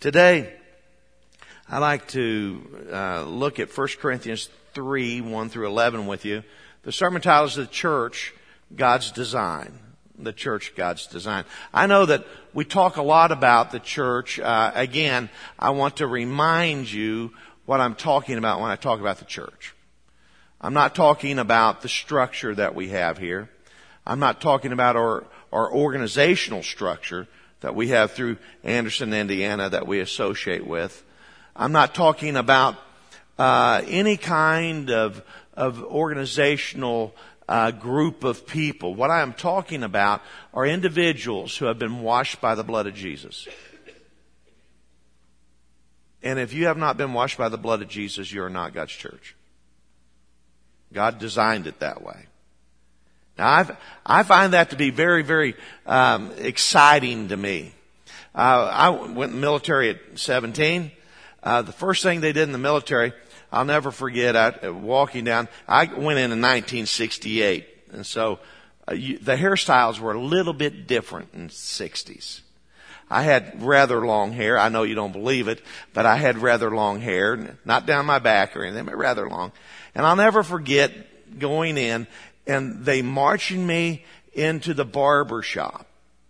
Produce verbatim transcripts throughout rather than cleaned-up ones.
Today, I like to uh, look at First Corinthians three, one through eleven with you. The sermon title is The Church, God's Design. The Church, God's Design. I know that we talk a lot about the church. Uh, again, I want to remind you what I'm talking about when I talk about the church. I'm not talking about the structure that we have here. I'm not talking about our, our organizational structure that we have through Anderson, Indiana, that we associate with. I'm not talking about uh, any kind of, of organizational uh, group of people. What I am talking about are individuals who have been washed by the blood of Jesus. And if you have not been washed by the blood of Jesus, you are not God's church. God designed it that way. Now, I've, I find that to be very, very um, exciting to me. Uh, I went in the military at seventeen. Uh, the first thing they did in the military, I'll never forget, I, walking down, I went in in nineteen sixty-eight. And so uh, you, the hairstyles were a little bit different in the sixties. I had rather long hair. I know you don't believe it, but I had rather long hair, not down my back or anything, but rather long. And I'll never forget going in and they marching me into the barber shop.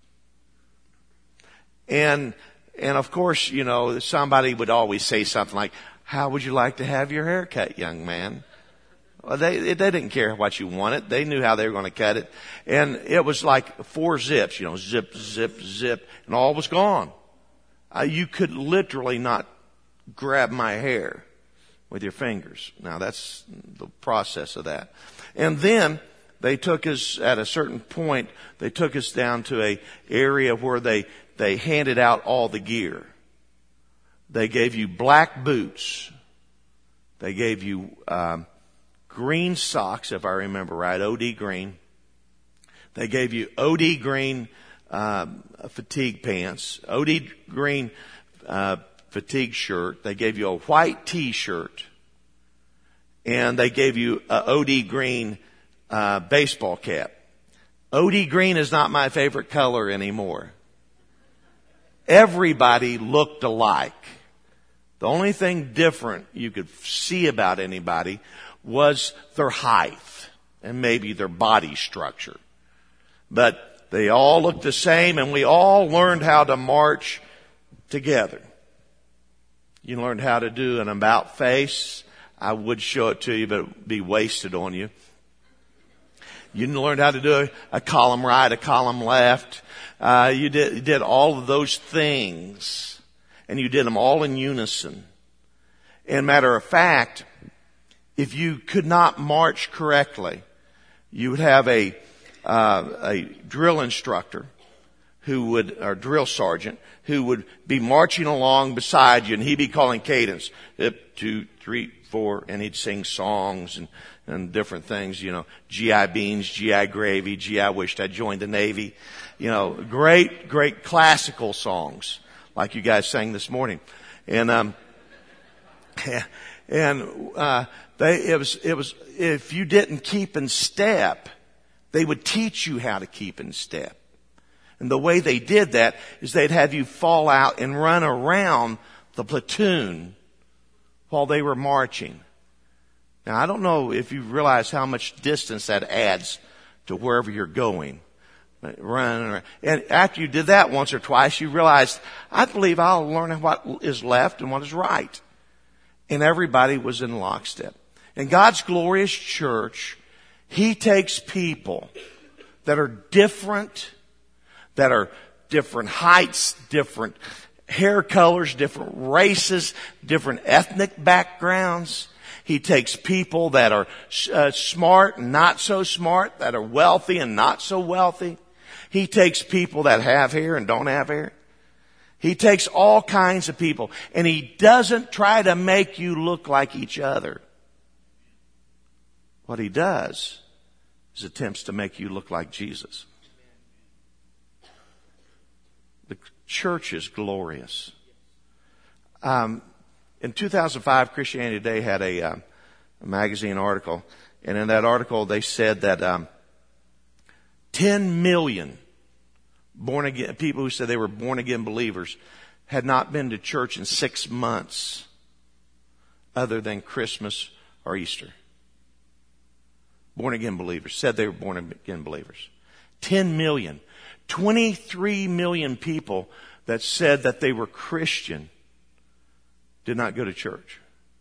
And, and of course, you know, somebody would always say something like, "How would you like to have your hair cut, young man?" Well, they, they didn't care what you wanted. They knew how they were going to cut it. And it was like four zips, you know, zip, zip, zip, and all was gone. Uh, you could literally not grab my hair with your fingers. Now that's the process of that. And then they took us, at a certain point, they took us down to a area where they, they handed out all the gear. They gave you black boots. They gave you um, green socks, if I remember right, O D green. They gave you O D green um, fatigue pants, O D green uh, fatigue shirt. They gave you a white T-shirt. And they gave you a O D green uh, baseball cap. O D green is not my favorite color anymore. Everybody looked alike. The only thing different you could see about anybody was their height and maybe their body structure. But they all looked the same, and we all learned how to march together. You learned how to do an about face. I would show it to you, but it would be wasted on you. You learned how to do a, a column right, a column left. Uh, you did, you did all of those things, and you did them all in unison. And matter of fact, if you could not march correctly, you would have a uh, a drill instructor who would, or drill sergeant, who would be marching along beside you, and he'd be calling cadence. Hip, two, three, four, and he'd sing songs and, and different things, you know, G I beans, G I gravy, G I wished I joined the Navy. You know, great, great classical songs, like you guys sang this morning. And, um, and, uh, they, it was, it was, if you didn't keep in step, they would teach you how to keep in step. And the way they did that is they'd have you fall out and run around the platoon while they were marching. Now, I don't know if you realize how much distance that adds to wherever you're going. Running around. And after you did that once or twice, you realized, I believe I'll learn what is left and what is right. And everybody was in lockstep. In God's glorious church, He takes people that are different, that are different heights, different hair colors, different races, different ethnic backgrounds. He takes people that are uh, smart and not so smart, that are wealthy and not so wealthy. He takes people that have hair and don't have hair. He takes all kinds of people, and He doesn't try to make you look like each other. What He does is attempts to make you look like Jesus. The church is glorious. Um, in two thousand five, Christianity Today had a, uh, a magazine article, and in that article they said that um, ten million born again people who said they were born again believers had not been to church in six months other than Christmas or Easter. Born again believers. Said they were born again believers. ten million. twenty-three million people that said that they were Christian did not go to church.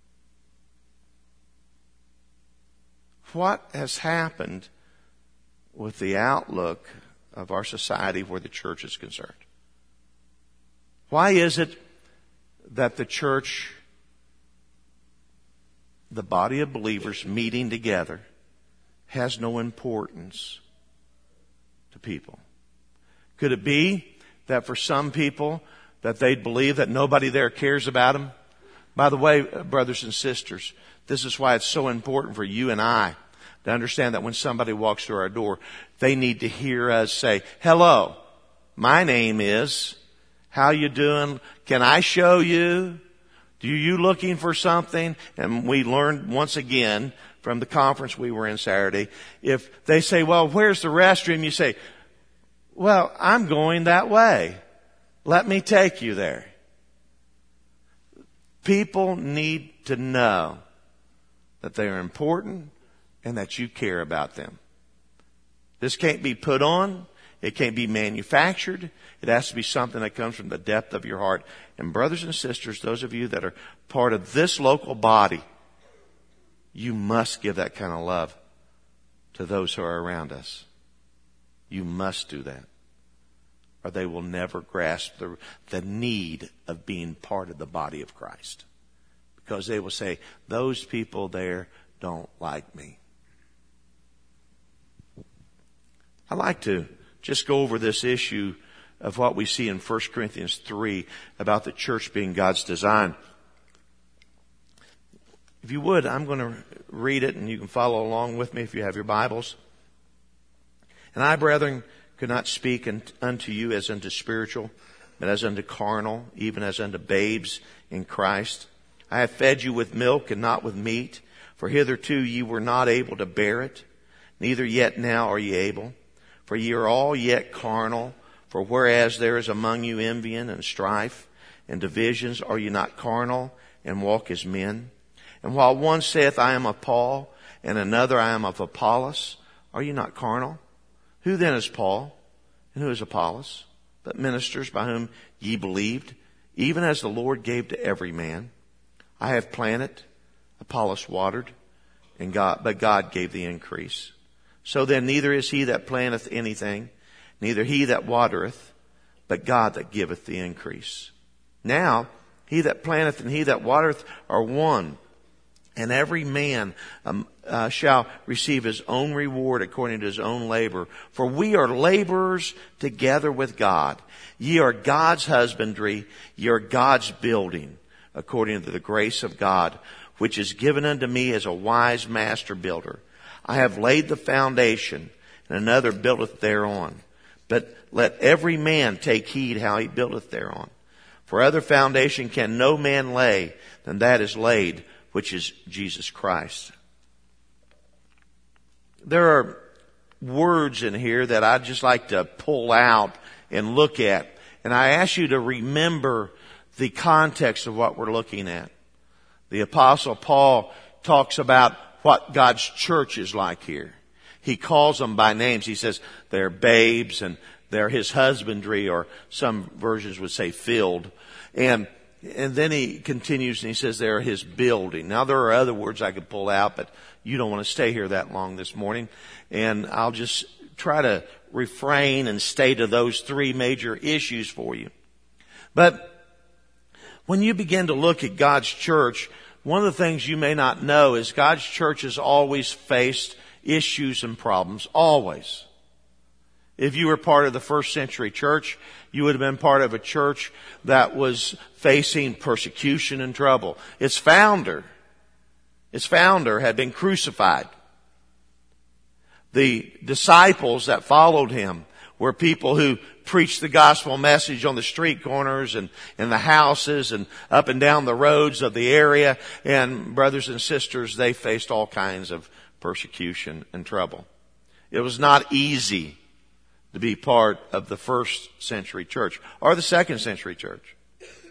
What has happened with the outlook of our society where the church is concerned? Why is it that the church, the body of believers meeting together, has no importance to people? Could it be that for some people that they believe that nobody there cares about them? By the way, brothers and sisters, this is why it's so important for you and I to understand that when somebody walks through our door, they need to hear us say, hello, my name is, how you doing? Can I show you? Do you looking for something? And we learned once again from the conference we were in Saturday, if they say, well, where's the restroom? You say, well, I'm going that way. Let me take you there. People need to know that they are important and that you care about them. This can't be put on. It can't be manufactured. It has to be something that comes from the depth of your heart. And brothers and sisters, those of you that are part of this local body, you must give that kind of love to those who are around us. You must do that, or they will never grasp the, the need of being part of the body of Christ. Because they will say, those people there don't like me. I'd like to just go over this issue of what we see in First Corinthians three about the church being God's design. If you would, I'm going to read it and you can follow along with me if you have your Bibles. And I, brethren, could not speak unto you as unto spiritual, but as unto carnal, even as unto babes in Christ. I have fed you with milk and not with meat, for hitherto ye were not able to bear it, neither yet now are ye able. For ye are all yet carnal, for whereas there is among you envying and strife and divisions, are ye not carnal and walk as men? And while one saith, I am of Paul, and another, I am of Apollos, are ye not carnal? Who then is Paul, and who is Apollos, but ministers by whom ye believed, even as the Lord gave to every man? I have planted, Apollos watered, and God, but God gave the increase. So then neither is he that planteth anything, neither he that watereth, but God that giveth the increase. Now he that planteth and he that watereth are one, and every man um, uh, shall receive his own reward according to his own labor. For we are laborers together with God. Ye are God's husbandry, ye are God's building, according to the grace of God, which is given unto me as a wise master builder. I have laid the foundation, and another buildeth thereon. But let every man take heed how he buildeth thereon. For other foundation can no man lay than that is laid, which is Jesus Christ. There are words in here that I'd just like to pull out and look at. And I ask you to remember the context of what we're looking at. The Apostle Paul talks about what God's church is like here. He calls them by names. He says they're babes and they're his husbandry, or some versions would say field. And And then he continues and he says they're his building. Now there are other words I could pull out, but you don't want to stay here that long this morning. And I'll just try to refrain and stay to those three major issues for you. But when you begin to look at God's church, one of the things you may not know is God's church has always faced issues and problems. Always. If you were part of the first century church, you would have been part of a church that was facing persecution and trouble. Its founder, its founder had been crucified. The disciples that followed him were people who preached the gospel message on the street corners and in the houses and up and down the roads of the area. And brothers and sisters, they faced all kinds of persecution and trouble. It was not easy to be part of the first century church or the second century church.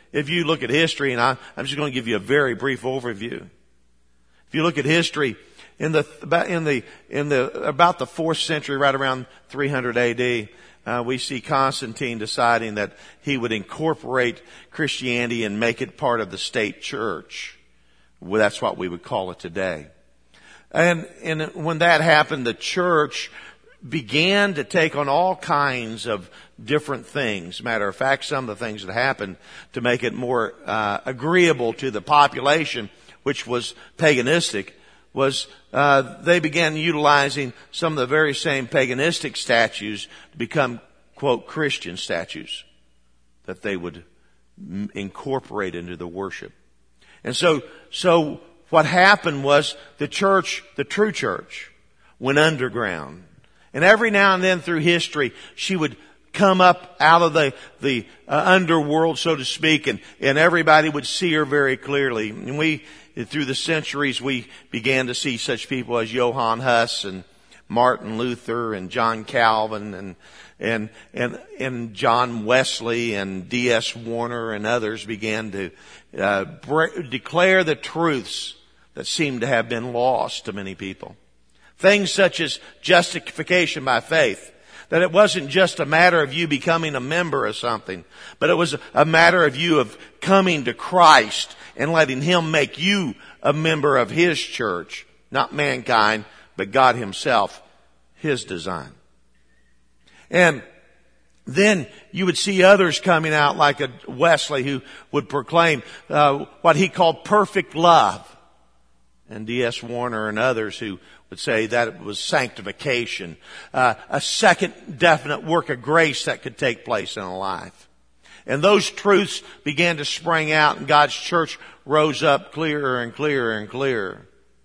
if you look at history, and I, I'm just going to give you a very brief overview. If you look at history, in the, in the, in the, about the fourth century, right around three hundred A D, uh, we see Constantine deciding that he would incorporate Christianity and make it part of the state church. Well, that's what we would call it today. And, and when that happened, the church began to take on all kinds of different things. Matter of fact, some of the things that happened to make it more uh, agreeable to the population, which was paganistic, was uh, they began utilizing some of the very same paganistic statues to become, quote, Christian statues that they would m- incorporate into the worship. And so, so what happened was the church, the true church, went underground. And every now and then through history, she would come up out of the, the uh, underworld, so to speak, and, and everybody would see her very clearly. And we, through the centuries, we began to see such people as Johann Huss and Martin Luther and John Calvin and, and, and, and John Wesley and D S Warner and others began to uh, bre- declare the truths that seemed to have been lost to many people. Things such as justification by faith. That it wasn't just a matter of you becoming a member of something, but it was a matter of you of coming to Christ and letting Him make you a member of His church. Not mankind, but God Himself, His design. And then you would see others coming out like a Wesley who would proclaim uh, what he called perfect love. And D S Warner and others who would say that it was sanctification, uh, a second definite work of grace that could take place in a life. And those truths began to spring out, and God's church rose up clearer and clearer and clearer.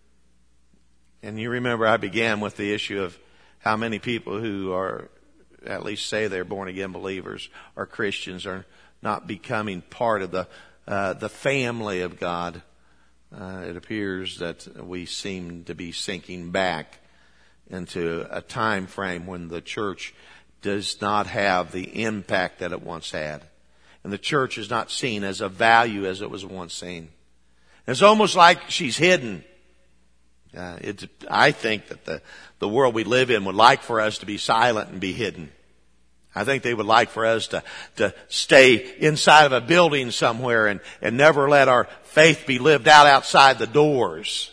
And you remember I began with the issue of how many people who are, at least say they're born again believers or Christians, are not becoming part of the uh, the family of God. Uh, it appears that we seem to be sinking back into a time frame when the church does not have the impact that it once had. And the church is not seen as a value as it was once seen. It's almost like she's hidden. Uh, it's, I think that the, the world we live in would like for us to be silent and be hidden. I think they would like for us to, to stay inside of a building somewhere and, and never let our faith be lived out outside the doors.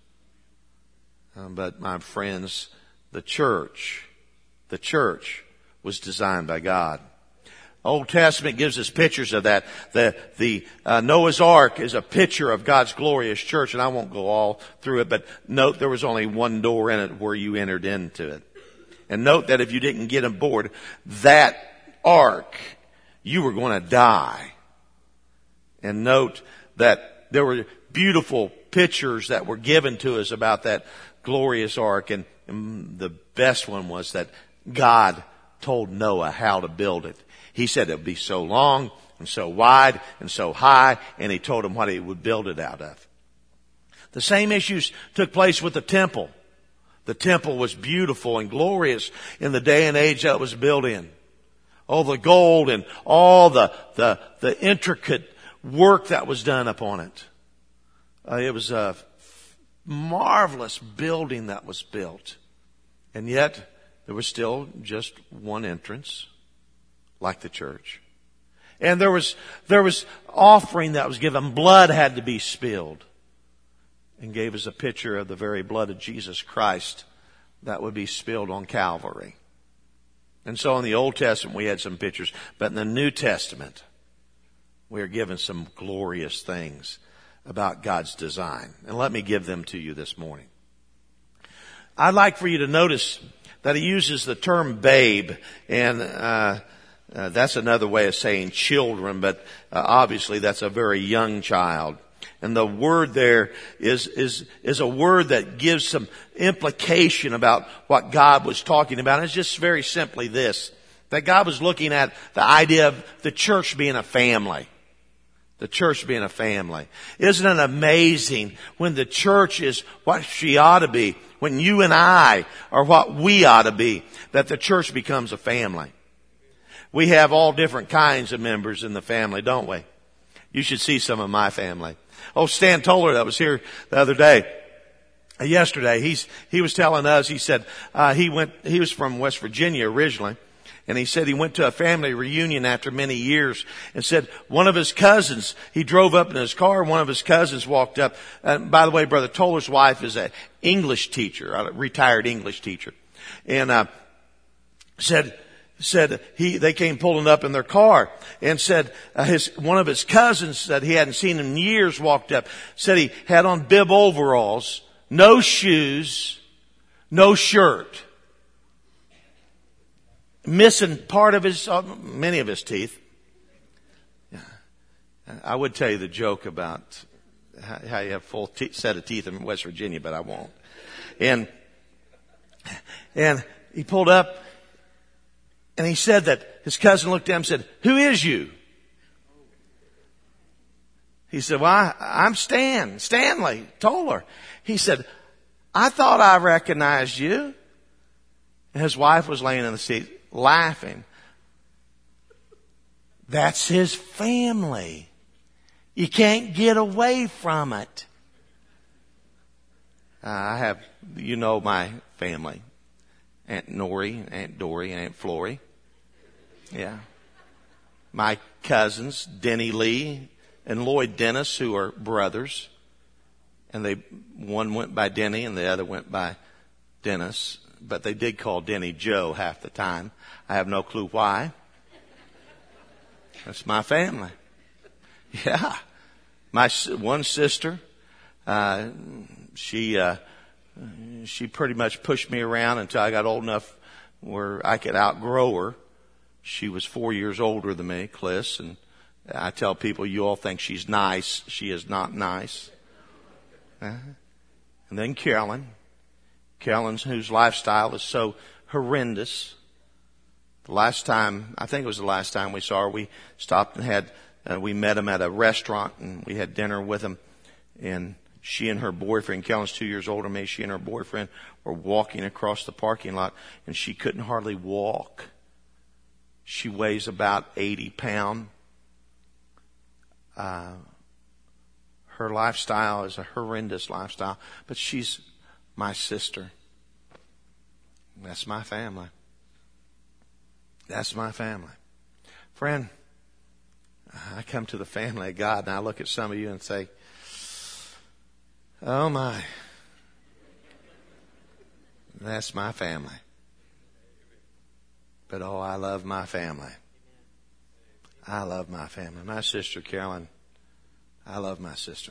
Um, but my friends, the church, the church was designed by God. Old Testament gives us pictures of that. The, the uh, Noah's Ark is a picture of God's glorious church, and I won't go all through it, but note there was only one door in it where you entered into it. And note that if you didn't get aboard that ark, you were going to die. And note that there were beautiful pictures that were given to us about that glorious ark. And, and the best one was that God told Noah how to build it. He said it would be so long and so wide and so high, and He told him what He would build it out of. The same issues took place with the temple. The temple was beautiful and glorious in the day and age that it was built in. All the gold and all the, the, the intricate work that was done upon it. Uh, it was a marvelous building that was built. And yet, there was still just one entrance, like the church. And there was, there was offering that was given. Blood had to be spilled. And gave us a picture of the very blood of Jesus Christ that would be spilled on Calvary. And so in the Old Testament we had some pictures, but in the New Testament we are given some glorious things about God's design. And let me give them to you this morning. I'd like for you to notice that He uses the term babe, and uh, uh that's another way of saying children, but uh, obviously that's a very young child. And the word there is, is, is a word that gives some implication about what God was talking about. And it's just very simply this, that God was looking at the idea of the church being a family. The church being a family. Isn't it amazing when the church is what she ought to be, when you and I are what we ought to be, that the church becomes a family? We have all different kinds of members in the family, don't we? You should see some of my family. Oh, Stan Toller that was here the other day. Yesterday, he's, he was telling us, he said, uh, he went, he was from West Virginia originally. And he said he went to a family reunion after many years and said one of his cousins, he drove up in his car, one of his cousins walked up. And by the way, Brother Toller's wife is an English teacher, a retired English teacher. And, uh, said, said he, they came pulling up in their car and said, uh, his, one of his cousins that he hadn't seen in years walked up, said he had on bib overalls, no shoes, no shirt. Missing part of his, uh, many of his teeth. I would tell you the joke about how you have a full te- set of teeth in West Virginia, but I won't. And, and he pulled up and he said that his cousin looked at him and said, "Who is you?" He said, "Well, I, I'm Stan, Stanley Toller." He said, "I thought I recognized you." And his wife was laying in the seat laughing. That's his family. You can't get away from it. Uh, I have, you know, my family. Aunt Nori, Aunt Dory, Aunt Flory. Yeah. My cousins, Denny Lee and Lloyd Dennis, who are brothers. And they, one went by Denny and the other went by Dennis. But they did call Denny Joe half the time. I have no clue why. That's my family. Yeah. My one sister, uh, she, uh, she pretty much pushed me around until I got old enough where I could outgrow her. She was four years older than me, Cliss, and I tell people, you all think she's nice. She is not nice. Uh-huh. And then Carolyn. Carolyn's, whose lifestyle is so horrendous. The last time, I think it was the last time we saw her, we stopped and had, uh, we met him at a restaurant and we had dinner with him. And she and her boyfriend, Carolyn's two years older than me, she and her boyfriend were walking across the parking lot and she couldn't hardly walk. She weighs about eighty pounds. Uh, her lifestyle is a horrendous lifestyle, but she's my sister. That's my family. That's my family. Friend, I come to the family of God and I look at some of you and say, oh my, that's my family. But oh, I love my family. I love my family. My sister Carolyn, I love my sister.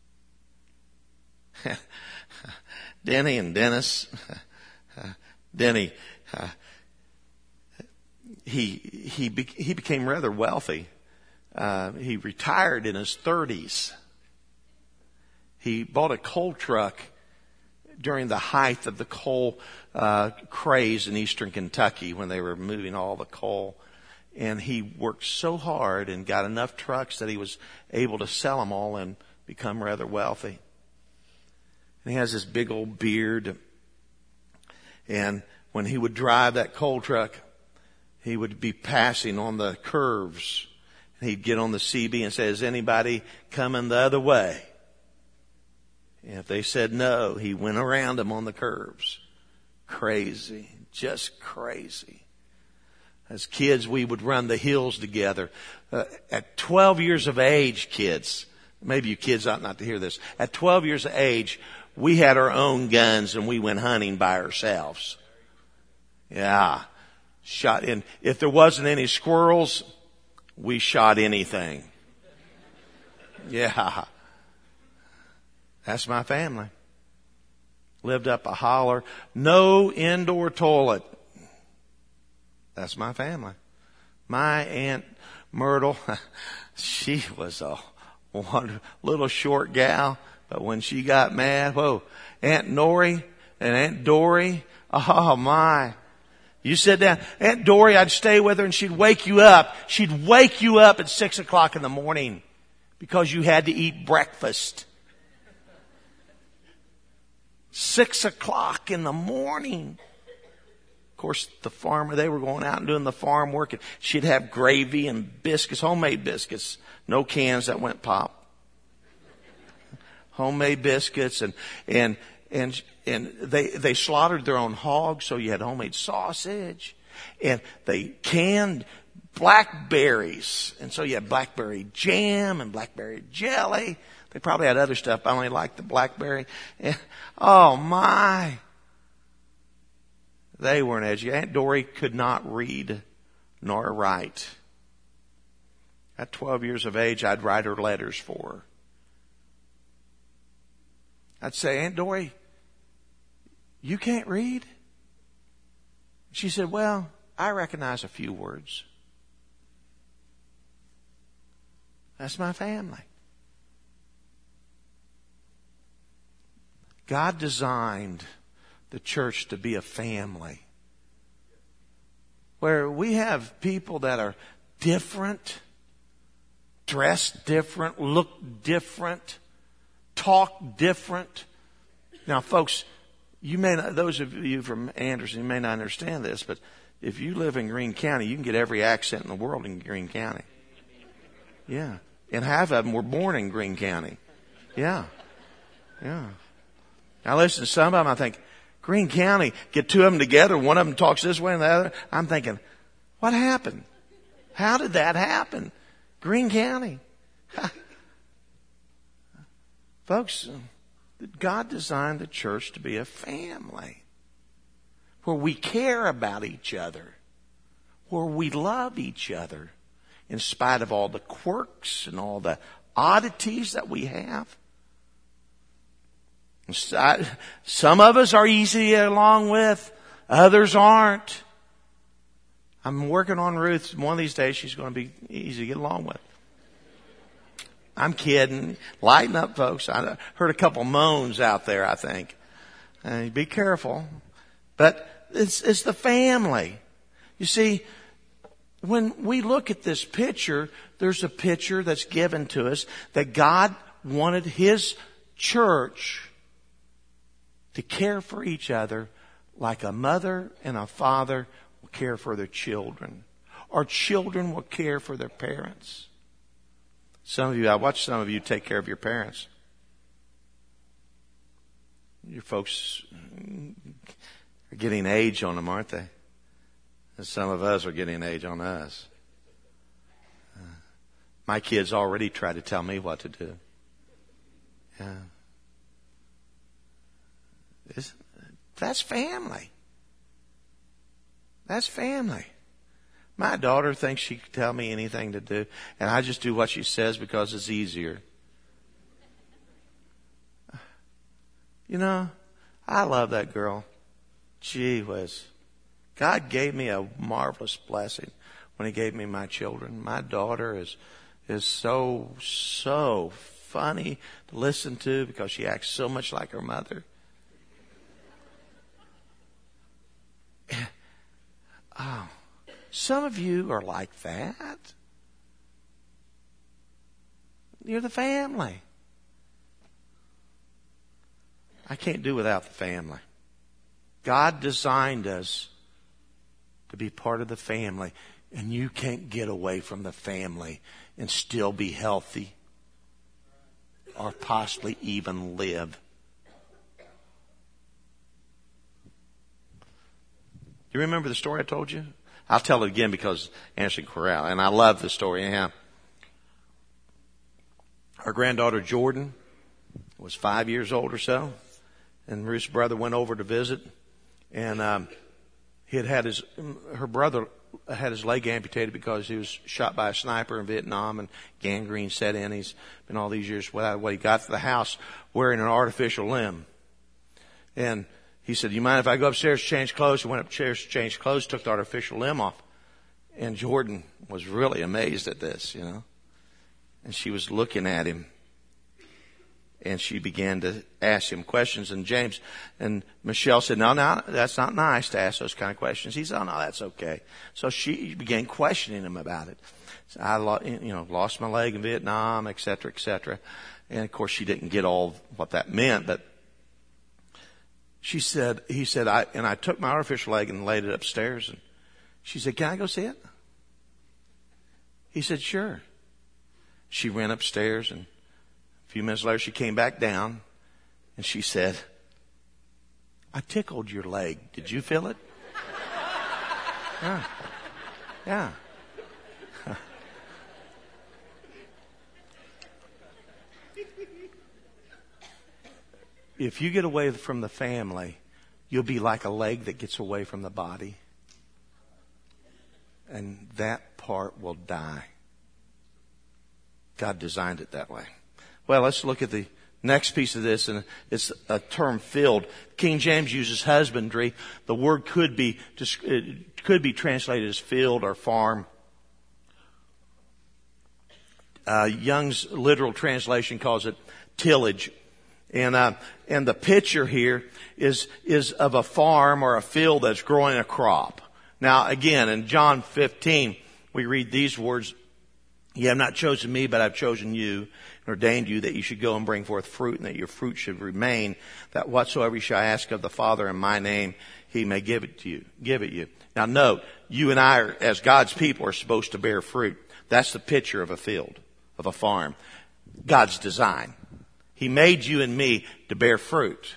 Denny and Dennis. Uh, Denny, uh, he he be, he became rather wealthy. Uh, he retired in his thirties. He bought a coal truck during the height of the coal uh, craze in eastern Kentucky when they were moving all the coal. And he worked so hard and got enough trucks that he was able to sell them all and become rather wealthy. And he has this big old beard. And when he would drive that coal truck, he would be passing on the curves. And he'd get on the C B and say, is anybody coming the other way? And if they said no, he went around them on the curves. Crazy. Just crazy. As kids, we would run the hills together. Uh, at twelve years of age, kids, maybe you kids ought not to hear this. At twelve years of age, we had our own guns and we went hunting by ourselves. Yeah. Shot in. If there wasn't any squirrels, we shot anything. Yeah. That's my family. Lived up a holler. No indoor toilet. That's my family. My Aunt Myrtle, she was a one little short gal, but when she got mad, whoa, Aunt Nori and Aunt Dory, oh my. You sit down. Aunt Dory, I'd stay with her and she'd wake you up. She'd wake you up at six o'clock in the morning because you had to eat breakfast. Six o'clock in the morning. Of course, the farmer, they were going out and doing the farm work. And she'd have gravy and biscuits, homemade biscuits, no cans that went pop. Homemade biscuits and, and, and, and they, they slaughtered their own hogs. So you had homemade sausage, and they canned blackberries. And so you had blackberry jam and blackberry jelly. They probably had other stuff. I only liked the blackberry. And, oh my. They weren't educated. Aunt Dory could not read nor write. At twelve years of age, I'd write her letters for her. I'd say, Aunt Dory, you can't read? She said, well, I recognize a few words. That's my family. God designed the church to be a family where we have people that are different, dress different, look different, talk different. Now, folks, you may not, those of you from Anderson, you may not understand this, but if you live in Greene County, you can get every accent in the world in Greene County. Yeah. And half of them were born in Greene County. Yeah. Yeah. Now listen, some of them I think, Greene County, get two of them together, one of them talks this way and the other. I'm thinking, what happened? How did that happen? Greene County. Folks, God designed the church to be a family where we care about each other, where we love each other in spite of all the quirks and all the oddities that we have. Some of us are easy to get along with. Others aren't. I'm working on Ruth. One of these days she's going to be easy to get along with. I'm kidding. Lighten up, folks. I heard a couple moans out there, I think. Uh, be careful. But it's, it's the family. You see, when we look at this picture, there's a picture that's given to us that God wanted His church to care for each other like a mother and a father will care for their children. Or children will care for their parents. Some of you, I watch some of you take care of your parents. Your folks are getting age on them, aren't they? And some of us are getting age on us. Uh, my kids already try to tell me what to do. Yeah. Isn't, that's family. That's family. My daughter thinks she can tell me anything to do, and I just do what she says because it's easier. You know, I love that girl. Gee whiz. God gave me a marvelous blessing when He gave me my children. My daughter is is so, so funny to listen to because she acts so much like her mother. Oh, some of you are like that. You're the family. I can't do without the family. God designed us to be part of the family, and you can't get away from the family and still be healthy or possibly even live. You remember the story I told you? I'll tell it again because Anderson Corral, and I love the story. Yeah. Our granddaughter Jordan was five years old or so, and Ruth's brother went over to visit, and um, he had had his her brother had his leg amputated because he was shot by a sniper in Vietnam, and gangrene set in. He's been all these years without what he got to the house wearing an artificial limb, and he said, you mind if I go upstairs to change clothes? He went upstairs to change clothes, took the artificial limb off. And Jordan was really amazed at this, you know. And she was looking at him. And she began to ask him questions. And James and Michelle said, no, no, that's not nice to ask those kind of questions. He said, oh, no, that's okay. So she began questioning him about it. So I, you know, lost my leg in Vietnam, et cetera, et cetera. And, of course, she didn't get all what that meant, but She said, he said, I, and I took my artificial leg and laid it upstairs. And she said, can I go see it? He said, sure. She ran upstairs, and a few minutes later she came back down, and she said, I tickled your leg. Did you feel it? Yeah. Yeah. If you get away from the family, you'll be like a leg that gets away from the body. And that part will die. God designed it that way. Well, let's look at the next piece of this, and it's a term field. King James uses husbandry. The word could be it could be translated as field or farm. Uh, Young's literal translation calls it tillage. And, uh, and the picture here is, is of a farm or a field that's growing a crop. Now, again, in John fifteen, we read these words, "You have not chosen me, but I've chosen you and ordained you that you should go and bring forth fruit, and that your fruit should remain, that whatsoever you shall ask of the Father in my name, he may give it to you, give it you." Now note, you and I are, as God's people, are supposed to bear fruit. That's the picture of a field, of a farm. God's design. He made you and me to bear fruit.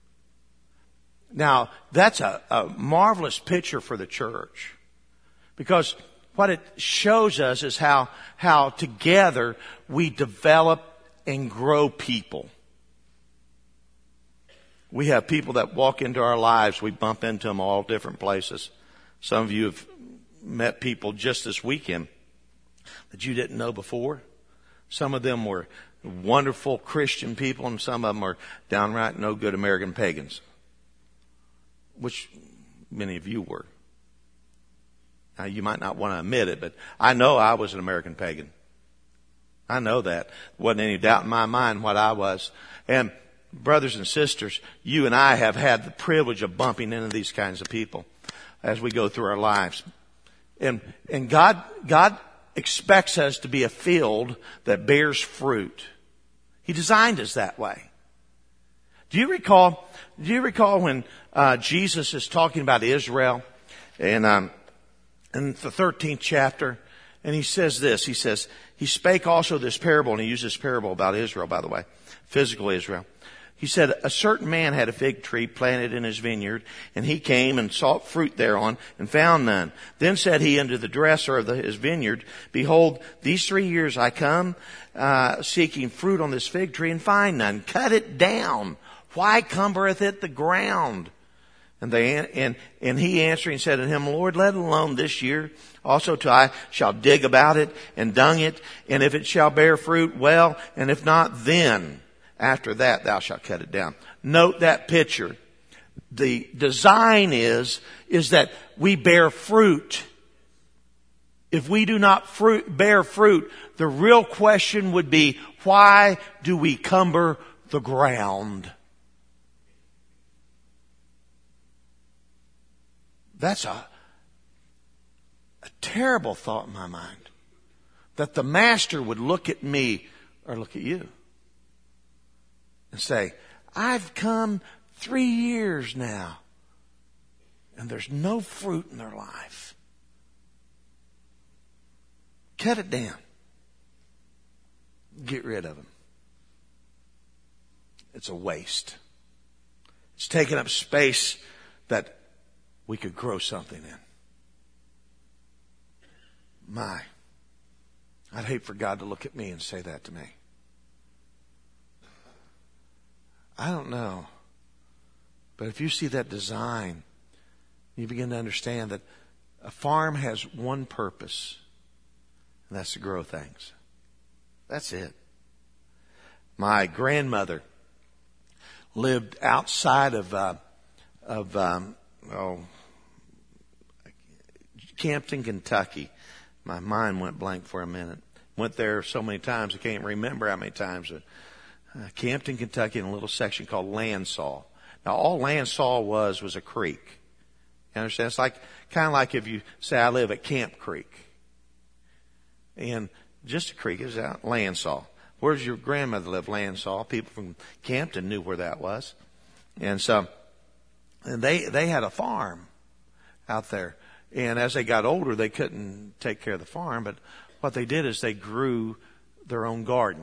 Now, that's a, a marvelous picture for the church. Because what it shows us is how, how together we develop and grow people. We have people that walk into our lives. We bump into them all different places. Some of you have met people just this weekend that you didn't know before. Some of them were wonderful Christian people, and some of them are downright no good American pagans, which many of you were. Now, you might not want to admit it, but I know I was an American pagan. I know that. Wasn't any doubt in my mind what I was. And brothers and sisters, you and I have had the privilege of bumping into these kinds of people as we go through our lives. And, and God, God expects us to be a field that bears fruit. He designed us that way. Do you recall, do you recall when, uh, Jesus is talking about Israel and, um, in the thirteenth chapter, and he says this, he says, he spake also this parable, and he used this parable about Israel, by the way, physical Israel. He said, a certain man had a fig tree planted in his vineyard, and he came and sought fruit thereon, and found none. Then said he unto the dresser of the, his vineyard, behold, these three years I come, uh, seeking fruit on this fig tree, and find none. Cut it down. Why cumbereth it the ground? And they, and, and he answering said unto him, Lord, let it alone this year. Also till I shall dig about it, and dung it, and if it shall bear fruit, well, and if not, then after that, thou shalt cut it down. Note that picture. The design is, is that we bear fruit. If we do not fruit, bear fruit, the real question would be, why do we cumber the ground? That's a, a terrible thought in my mind. That the master would look at me or look at you and say, I've come three years now, and there's no fruit in their life. Cut it down. Get rid of them. It's a waste. It's taking up space that we could grow something in. My, I'd hate for God to look at me and say that to me. I don't know. But if you see that design, you begin to understand that a farm has one purpose, and that's to grow things. That's it. My grandmother lived outside of, uh, of, um, oh, Campton, Kentucky. My mind went blank for a minute. Went there so many times I can't remember how many times. Uh, Campton, Kentucky, in a little section called Landsaw. Now, all Landsaw was was a creek. You understand? It's like kind of like if you say I live at Camp Creek, and just a creek is out Landsaw. Where does your grandmother live? Landsaw. People from Campton knew where that was, and so And they, they had a farm out there. And as they got older, they couldn't take care of the farm. But what they did is they grew their own garden.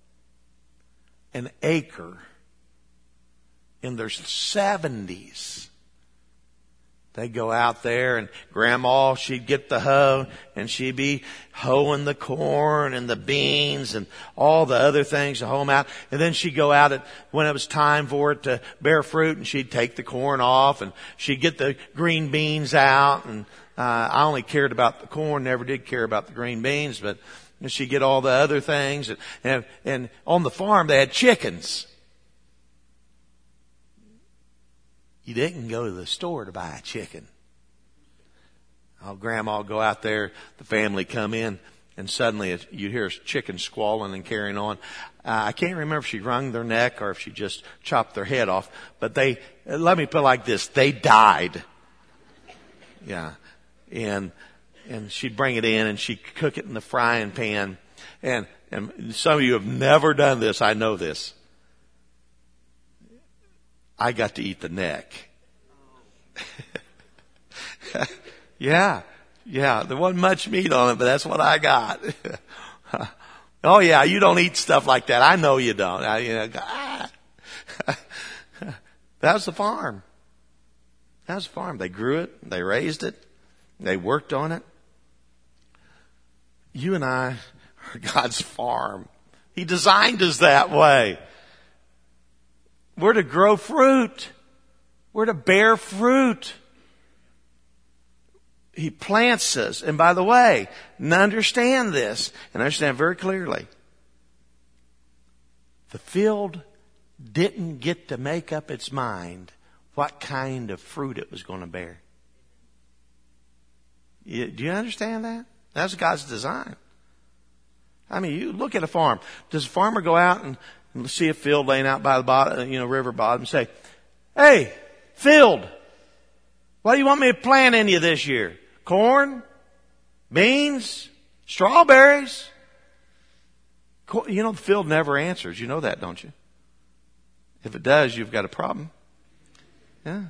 An acre in their seventies. They'd go out there, and Grandma, she'd get the hoe, and she'd be hoeing the corn and the beans and all the other things to hoe them out. And then she'd go out at, when it was time for it to bear fruit, and she'd take the corn off, and she'd get the green beans out. And uh, I only cared about the corn, never did care about the green beans, but she'd get all the other things. And, and, and on the farm, they had chickens. You didn't go to the store to buy a chicken. Oh, Grandma would go out there, the family come in, and suddenly you hear a chicken squalling and carrying on. Uh, I can't remember if she wrung their neck or if she just chopped their head off. But they, let me put it like this, they died. Yeah. And, and she'd bring it in and she'd cook it in the frying pan. And, and some of you have never done this, I know this. I got to eat the neck. yeah, yeah. There wasn't much meat on it, but that's what I got. Oh yeah, you don't eat stuff like that. I know you don't. I, you know, ah. That was the farm. That was the farm. They grew it. They raised it. They worked on it. You and I are God's farm. He designed us that way. We're to grow fruit. We're to bear fruit. He plants us. And by the way, and understand this, and understand very clearly, the field didn't get to make up its mind what kind of fruit it was going to bear. You, do you understand that? That's God's design. I mean, you look at a farm. Does a farmer go out and And see a field laying out by the bottom, you know, river bottom, and say, "Hey, field, what do you want me to plant in you this year? Corn, beans, strawberries?" You know, the field never answers. You know that, don't you? If it does, you've got a problem. Yeah.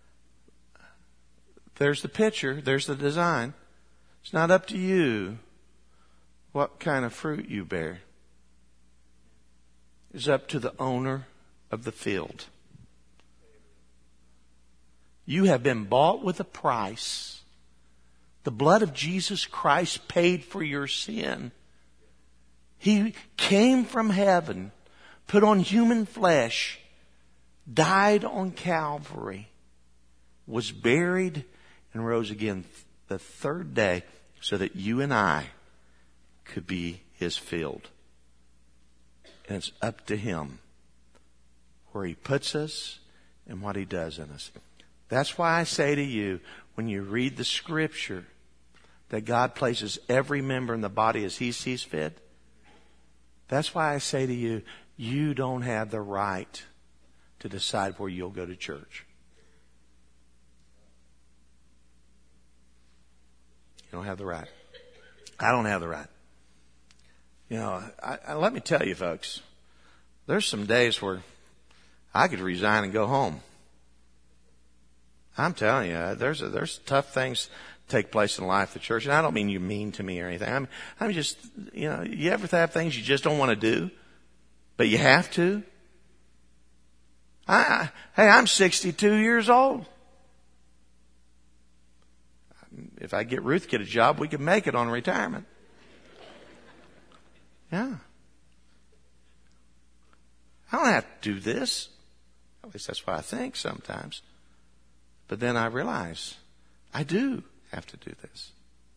There's the picture. There's the design. It's not up to you what kind of fruit you bear. Is up to the owner of the field. You have been bought with a price. The blood of Jesus Christ paid for your sin. He came from heaven, put on human flesh, died on Calvary, was buried, and rose again the third day so that you and I could be His field. And it's up to Him where He puts us and what He does in us. That's why I say to you, when you read the Scripture, that God places every member in the body as He sees fit. That's why I say to you, you don't have the right to decide where you'll go to church. You don't have the right. I don't have the right. You know, I, I, let me tell you, folks, there's some days where I could resign and go home. I'm telling you, there's a, there's tough things take place in the life of the church, and I don't mean you mean to me or anything. I'm I'm just, you know, you ever have things you just don't want to do, but you have to? I, I hey, I'm sixty-two years old. If I get Ruth get a job, we can make it on retirement. Yeah. I don't have to do this. At least that's what I think sometimes. But then I realize I do have to do this.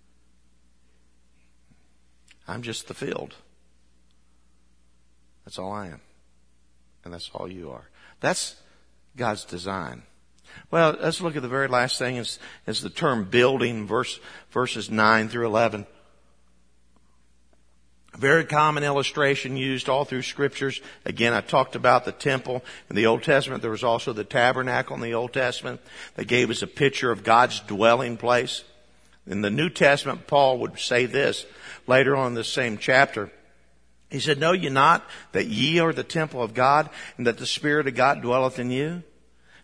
I'm just the field. That's all I am. And that's all you are. That's God's design. Well, let's look at the very last thing is, is the term building, verse, verses nine through eleven. A very common illustration used all through scriptures. Again, I talked about the temple in the Old Testament. There was also the tabernacle in the Old Testament that gave us a picture of God's dwelling place. In the New Testament, Paul would say this later on in this same chapter. He said, "Know ye not that ye are the temple of God, and that the Spirit of God dwelleth in you?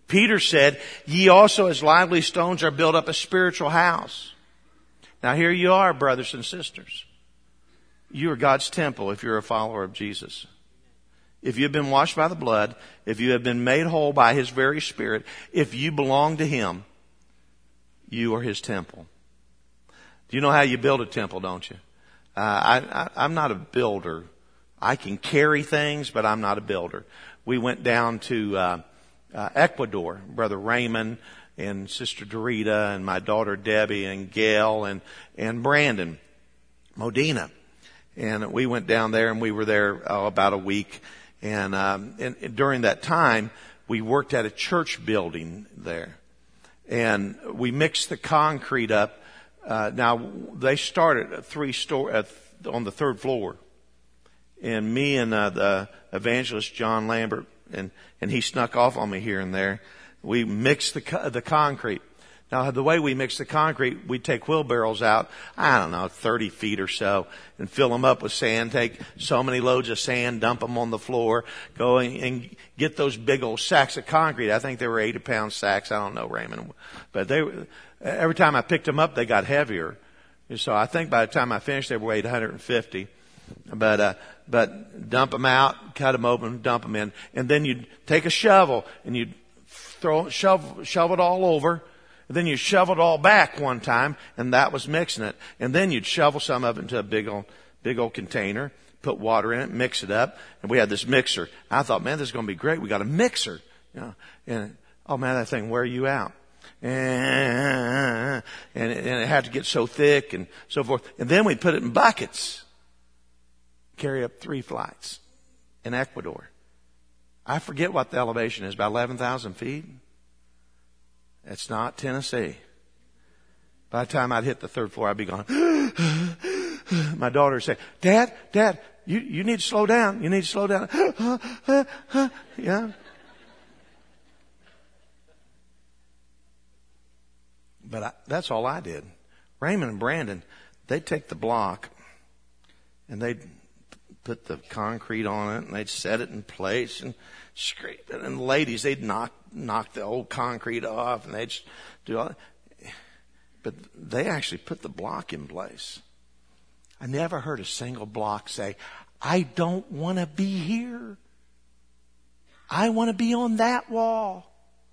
Peter said, ye also as lively stones are built up a spiritual house. Now here you are, brothers and sisters. You are God's temple if you're a follower of Jesus. If you have been washed by the blood, if you have been made whole by His very Spirit, if you belong to Him, you are His temple. Do you know how you build a temple, don't you? Uh, I, I, I'm not a builder. I can carry things, but I'm not a builder. We went down to uh, uh, Ecuador, Brother Raymond and Sister Dorita and my daughter Debbie and Gail and, and Brandon Modena. And we went down there and we were there oh, about a week. And, um, and, and during that time, we worked at a church building there. And we mixed the concrete up. Uh, now, they started at three store, uh, on the third floor. And me and uh, the evangelist John Lambert, and, and he snuck off on me here and there. We mixed the co- the concrete. Now, the way we mix the concrete, we take wheelbarrows out, I don't know, thirty feet or so, and fill them up with sand, take so many loads of sand, dump them on the floor, go and get those big old sacks of concrete. I think they were eighty pound sacks. I don't know, Raymond. But they were, every time I picked them up, they got heavier. So I think by the time I finished, they weighed one hundred fifty. But, uh, but dump them out, cut them open, dump them in. And then you'd take a shovel and you'd throw, shove, shove it all over. And then you shovel it all back one time, and that was mixing it. And then you'd shovel some of it into a big old, big old container, put water in it, mix it up. And we had this mixer. I thought, man, this is going to be great. We got a mixer. You know, and, oh man, that thing wear you out. And, and, it, and it had to get so thick and so forth. And then we put it in buckets. Carry up three flights in Ecuador. I forget what the elevation is, about eleven thousand feet. It's not Tennessee. By the time I'd hit the third floor, I'd be going, my daughter would say, Dad, Dad, you, you need to slow down. You need to slow down. Yeah. But I, that's all I did. Raymond and Brandon, they'd take the block and they'd put the concrete on it and they'd set it in place and scrape it. And the ladies, they'd knock, knock the old concrete off and they'd do all that. But they actually put the block in place. I never heard a single block say, I don't want to be here. I want to be on that wall.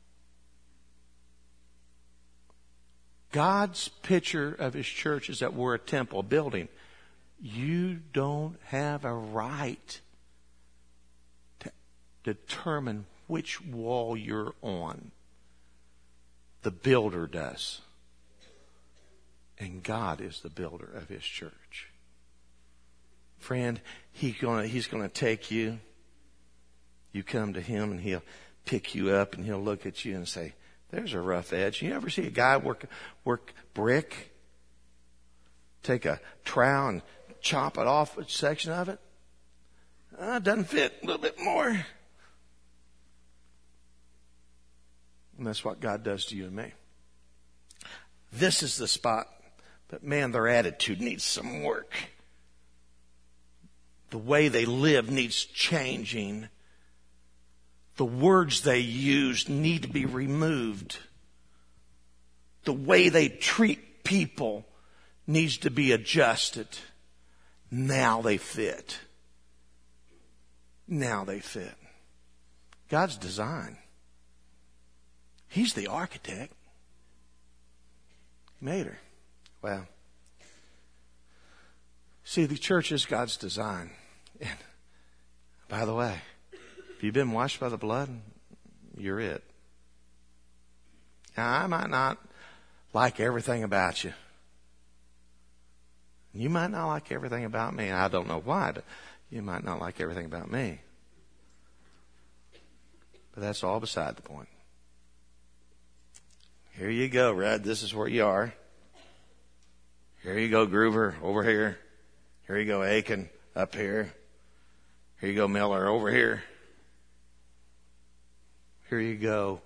God's picture of His church is that we're a temple, a building. You don't have a right to determine which wall you're on. The builder does. And God is the builder of His church. Friend, He's gonna, He's gonna take you. You come to Him and He'll pick you up and He'll look at you and say, there's a rough edge. You ever see a guy work, work brick? Take a trowel and chop it off a section of it? Uh, it doesn't fit. A little bit more. And that's what God does to you and me. This is the spot. But man, their attitude needs some work. The way they live needs changing. The words they use need to be removed. The way they treat people needs to be adjusted. Now they fit. Now they fit. God's design. He's the architect. He made her. Well, see, the church is God's design. And by the way, if you've been washed by the blood, you're it. Now, I might not like everything about you. You might not like everything about me. I don't know why, but you might not like everything about me. But that's all beside the point. Here you go, Red. This is where you are. Here you go, Groover, over here. Here you go, Aiken, up here. Here you go, Miller, over here. Here you go.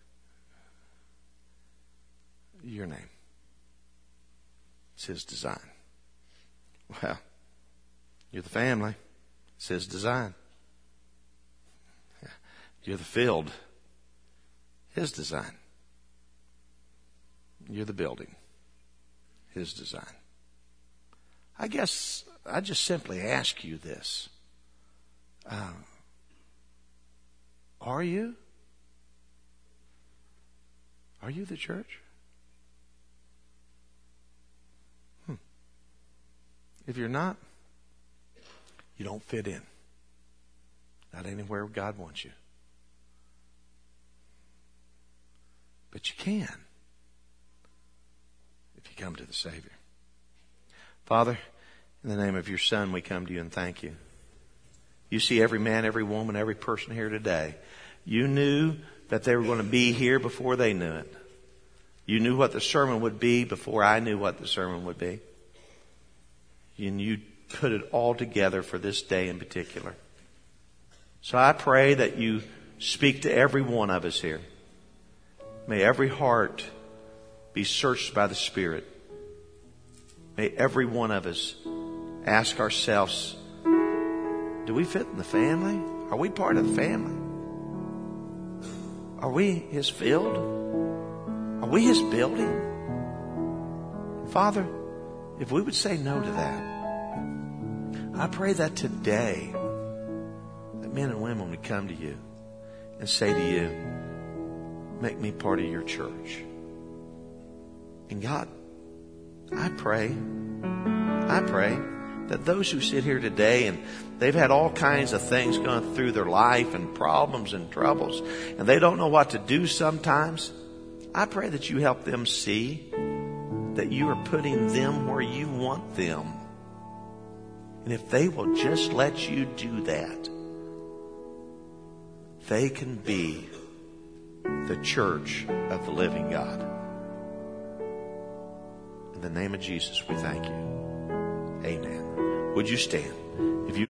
Your name. It's His design. Well, you're the family. It's His design. You're the field. His design. You're the building. His design. I guess I just simply ask you this. Uh, are you? Are you the church? Hmm. If you're not, you don't fit in. Not anywhere God wants you. But you can if you come to the Savior. Father, in the name of your Son, we come to you and thank you. You see every man, every woman, every person here today. You knew that they were going to be here before they knew it. You knew what the sermon would be before I knew what the sermon would be. And you put it all together for this day in particular. So I pray that you speak to every one of us here. May every heart be searched by the Spirit. May every one of us ask ourselves, do we fit in the family? Are we part of the family? Are we His field? Are we His building? Father, if we would say no to that, I pray that today, that men and women would come to you and say to you, make me part of your church. And God, I pray, I pray that those who sit here today and they've had all kinds of things going through their life and problems and troubles, and they don't know what to do sometimes, I pray that you help them see that you are putting them where you want them. And if they will just let you do that, they can be the church of the living God. In the name of Jesus, we thank you. Amen. Would you stand? If you